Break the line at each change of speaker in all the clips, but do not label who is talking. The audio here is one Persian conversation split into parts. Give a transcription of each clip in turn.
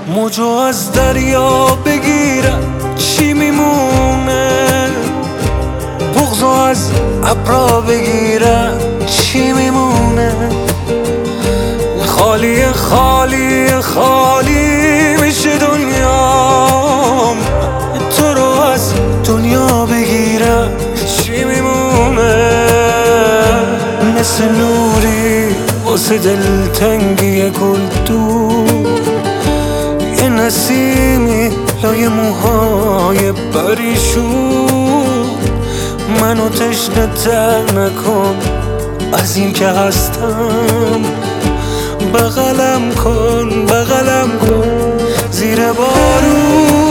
موجو از دریا بگیرم چی میمونه؟ بغضو از ابرا بگیرم چی میمونه؟ خالی خالی خالی میشه دنیام، تو رو از دنیا بگیرم چی میمونه؟ مثل نوری واسه دلتنگی گلدون، یه نسیمی لای موهای پریشون. منو تشنه تر نکن از این که هستم، بغلم کن بغلم کن زیر بارون.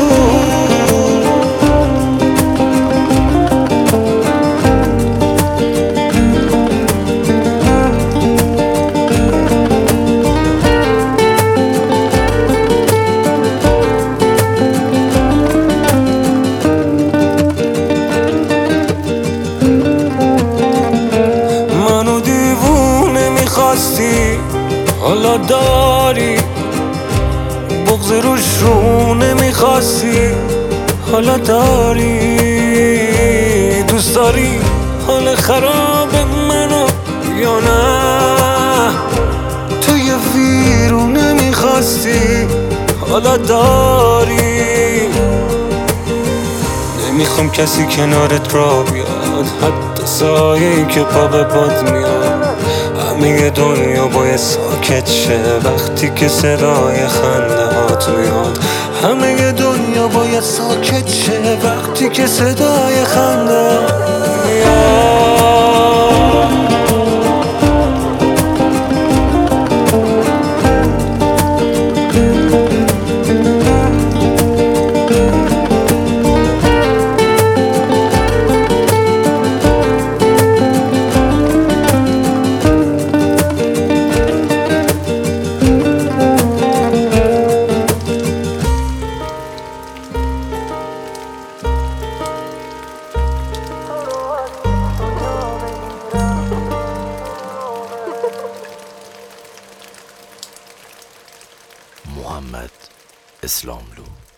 منو دیوونه میخواستی حالا داری، بغض روش رو نمیخواستی حالا داری. دوست داری حال خراب منو یا نه؟ تو یه ویرونه میخواستی حالا داری. نمیخوام کسی کنارت را بیاد، حتی سایه‌ای که پا به باد میاد. همه دنیا باید ساکت شه وقتی که صدای خنده هات میاد. همه دنیا باید ساکت شه وقتی که صدای خنده میاد.
محمد اسلاملو.